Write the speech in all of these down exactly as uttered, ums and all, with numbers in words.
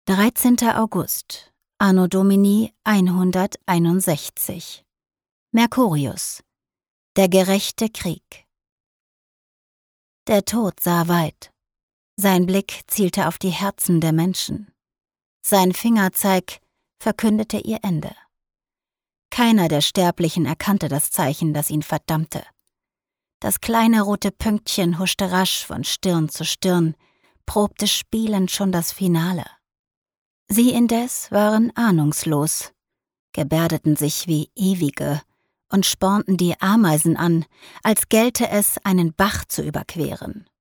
dreizehnter August, Anno Domini hunderteinundsechzig. Mercurius. Der gerechte Krieg. Der Tod sah weit. Sein Blick zielte auf die Herzen der Menschen. Sein Fingerzeig verkündete ihr Ende. Keiner der Sterblichen erkannte das Zeichen, das ihn verdammte. Das kleine rote Pünktchen huschte rasch von Stirn zu Stirn, probte spielend schon das Finale. Sie indes waren ahnungslos, gebärdeten sich wie Ewige und spornten die Ameisen an, als gelte es, einen Bach zu überqueren.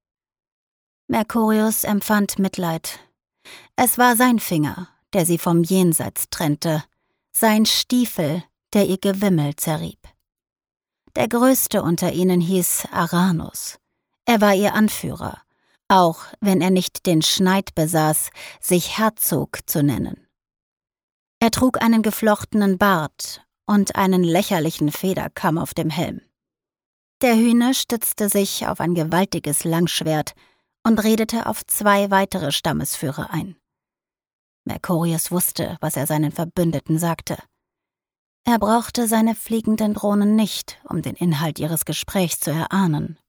Mercurius empfand Mitleid. Es war sein Finger, der sie vom Jenseits trennte, sein Stiefel, der ihr Gewimmel zerrieb. Der Größte unter ihnen hieß Aranus. Er war ihr Anführer, auch wenn er nicht den Schneid besaß, sich Herzog zu nennen. Er trug einen geflochtenen Bart und einen lächerlichen Federkamm auf dem Helm. Der Hühne stützte sich auf ein gewaltiges Langschwert und redete auf zwei weitere Stammesführer ein. Mercurius wusste, was er seinen Verbündeten sagte. Er brauchte seine fliegenden Drohnen nicht, um den Inhalt ihres Gesprächs zu erahnen.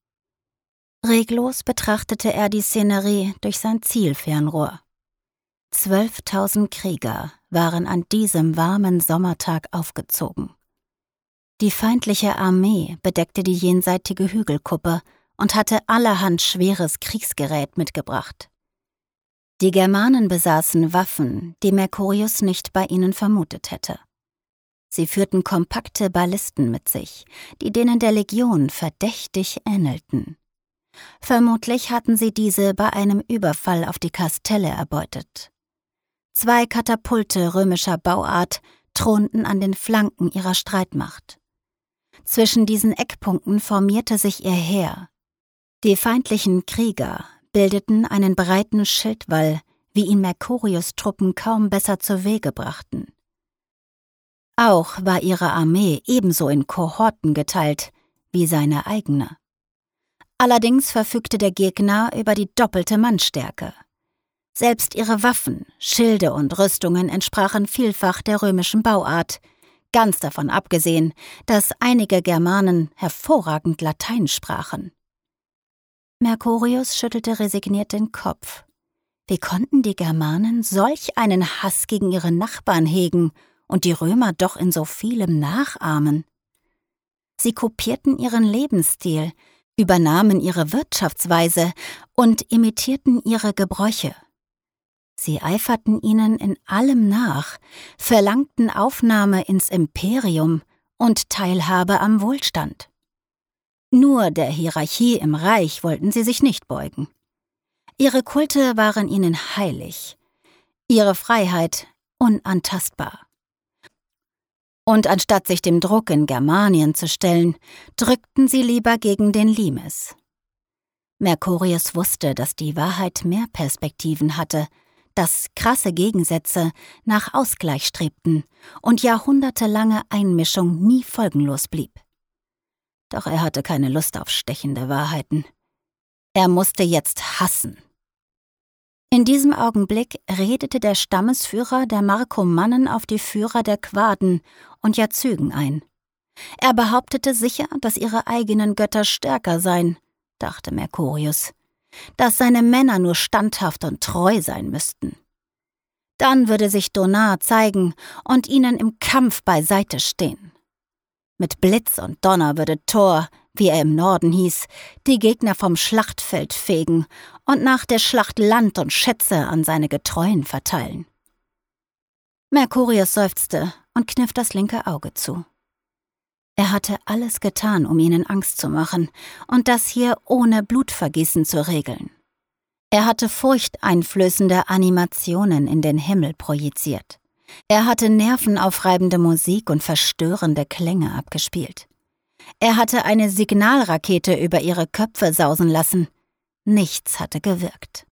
Reglos betrachtete er die Szenerie durch sein Zielfernrohr. Zwölftausend Krieger waren an diesem warmen Sommertag aufgezogen. Die feindliche Armee bedeckte die jenseitige Hügelkuppe und hatte allerhand schweres Kriegsgerät mitgebracht. Die Germanen besaßen Waffen, die Mercurius nicht bei ihnen vermutet hätte. Sie führten kompakte Ballisten mit sich, die denen der Legion verdächtig ähnelten. Vermutlich hatten sie diese bei einem Überfall auf die Kastelle erbeutet. Zwei Katapulte römischer Bauart thronten an den Flanken ihrer Streitmacht. Zwischen diesen Eckpunkten formierte sich ihr Heer. Die feindlichen Krieger bildeten einen breiten Schildwall, wie ihn Mercurius' Truppen kaum besser zu Wege brachten. Auch war ihre Armee ebenso in Kohorten geteilt wie seine eigene. Allerdings verfügte der Gegner über die doppelte Mannstärke. Selbst ihre Waffen, Schilde und Rüstungen entsprachen vielfach der römischen Bauart, ganz davon abgesehen, dass einige Germanen hervorragend Latein sprachen. Mercurius schüttelte resigniert den Kopf. Wie konnten die Germanen solch einen Hass gegen ihre Nachbarn hegen und die Römer doch in so vielem nachahmen? Sie kopierten ihren Lebensstil, übernahmen ihre Wirtschaftsweise und imitierten ihre Gebräuche. Sie eiferten ihnen in allem nach, verlangten Aufnahme ins Imperium und Teilhabe am Wohlstand. Nur der Hierarchie im Reich wollten sie sich nicht beugen. Ihre Kulte waren ihnen heilig, ihre Freiheit unantastbar. Und anstatt sich dem Druck in Germanien zu stellen, drückten sie lieber gegen den Limes. Mercurius wusste, dass die Wahrheit mehr Perspektiven hatte, dass krasse Gegensätze nach Ausgleich strebten und jahrhundertelange Einmischung nie folgenlos blieb. Doch er hatte keine Lust auf stechende Wahrheiten. Er musste jetzt hassen. In diesem Augenblick redete der Stammesführer der Markomannen auf die Führer der Quaden und Jazygen ein. Er behauptete sicher, dass ihre eigenen Götter stärker seien, dachte Mercurius, dass seine Männer nur standhaft und treu sein müssten. Dann würde sich Donar zeigen und ihnen im Kampf beiseite stehen. Mit Blitz und Donner würde Thor, wie er im Norden hieß, die Gegner vom Schlachtfeld fegen und nach der Schlacht Land und Schätze an seine Getreuen verteilen. Mercurius seufzte und kniff das linke Auge zu. Er hatte alles getan, um ihnen Angst zu machen, und das hier ohne Blutvergießen zu regeln. Er hatte furchteinflößende Animationen in den Himmel projiziert. Er hatte nervenaufreibende Musik und verstörende Klänge abgespielt. Er hatte eine Signalrakete über ihre Köpfe sausen lassen. Nichts hatte gewirkt.